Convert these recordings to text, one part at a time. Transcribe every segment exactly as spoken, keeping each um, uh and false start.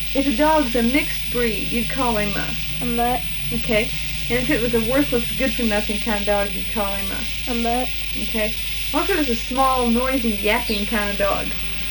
If a dog's a mixed breed, you'd call him a... A mutt. Okay. And if it was a worthless, good-for-nothing kind of dog, you'd call him a... A mutt. Okay. What if it was a small, noisy, yapping kind of dog?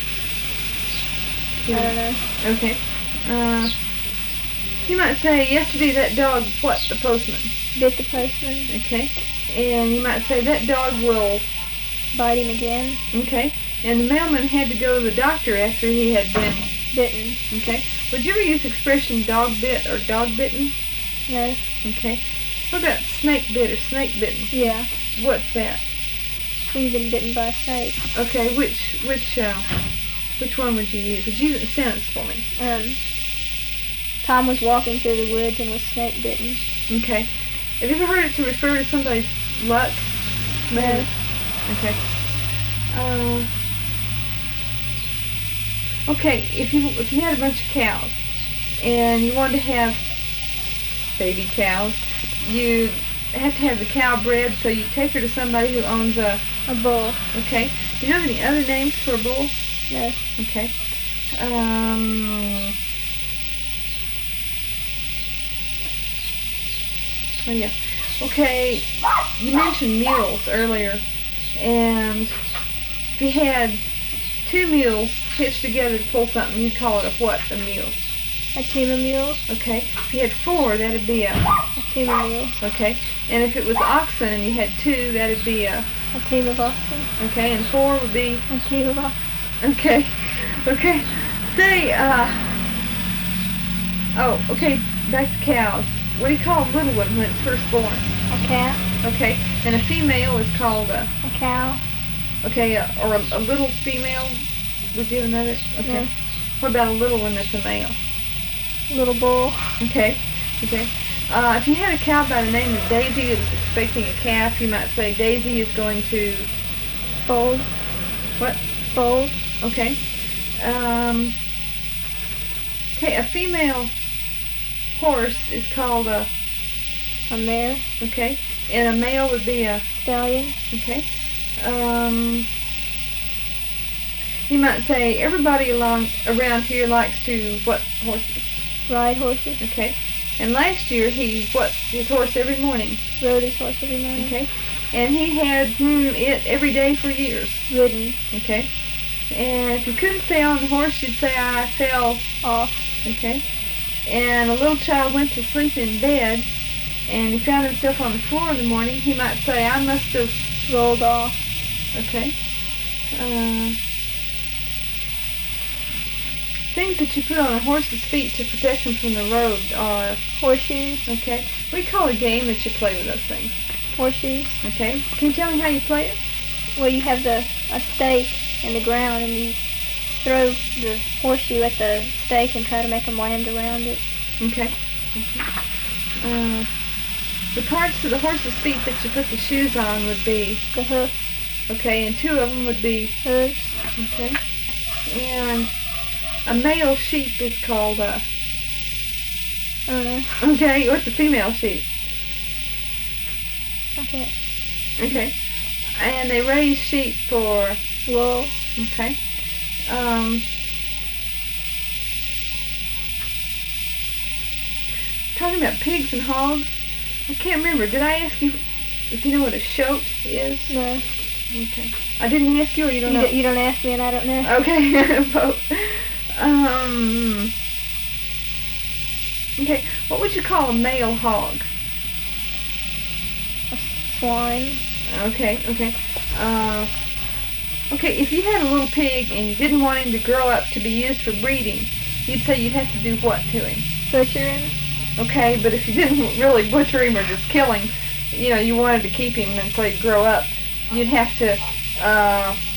I don't know. Okay. Uh, you might say, yesterday that dog, what, the postman? Bit the postman. Okay. And you might say, that dog will... Bite him again. Okay. And the mailman had to go to the doctor after he had been... Bitten. Okay. Would you ever use the expression dog bit or dog bitten? No. Okay. What about snake bit or snake bitten? Yeah. What's that? We've been bitten by a snake. Okay. Which which uh, which one would you use? Would you use it in a sentence for me? Um, Tom was walking through the woods and was snake bitten. Okay. Have you ever heard it to refer to somebody's luck? No. Okay. Uh, okay. If you if you had a bunch of cows and you wanted to have baby cows, you have to have the cow bred, so you take her to somebody who owns a... A bull. Okay. Do you know any other names for a bull? No. Okay. Um... Oh, yeah. Okay, you mentioned mules earlier, and if you had two mules hitched together to pull something, you'd call it a what, a mule? A team of mules. Okay. If you had four, that'd be a... A team of mules. Okay. And if it was oxen and you had two, that'd be a... A team of oxen. Okay. And four would be... A team of oxen. Okay. Okay. Say, uh... Oh, okay. Back to cows. What do you call a little one when it's first born? A cat. Okay. And a female is called a... A cow. Okay. A, or a, a little female. Would you have another? Okay. No. What about a little one that's a male? Little bull. Okay. Okay. Uh, if you had a cow by the name of Daisy that was expecting a calf, you might say Daisy is going to... Fold. What? Fold. Okay. Um, okay, a female horse is called a... A mare. Okay. And a male would be a... Stallion. Okay. Um, you might say everybody along around here likes to... What horses? Ride horses. Okay. And last year he what his horse every morning. Rode his horse every morning. Okay. And he had hmm, it every day for years. Ridden. Okay. And if you couldn't stay on the horse, you'd say I fell off. Okay. And a little child went to sleep in bed, and he found himself on the floor in the morning. He might say I must have rolled off. Okay. Uh, Things that you put on a horse's feet to protect them from the road are... Horseshoes. Okay. We call a game that you play with those things. Horseshoes. Okay. Can you tell me how you play it? Well, you have the a stake in the ground, and you throw the horseshoe at the stake and try to make them land around it. Okay. Okay. Uh, the parts of the horse's feet that you put the shoes on would be... The hoof. Okay, and two of them would be... Hooves. Okay. And... A male sheep is called a... I don't know. Okay, what's a female sheep? Okay. Okay. And they raise sheep for... Wool. Okay. Um... Talking about pigs and hogs, I can't remember. Did I ask you if you know what a shoat is? No. Okay. I didn't ask you, or you don't you know? D- you don't ask me, and I don't know. Okay. Both. Um, okay, what would you call a male hog? A swine. Okay, okay. Uh, okay, if you had a little pig and you didn't want him to grow up to be used for breeding, you'd say you'd have to do what to him? Butcher him. Okay, but if you didn't really butcher him or just kill him, you know, you wanted to keep him and so he'd grow up, you'd have to, uh,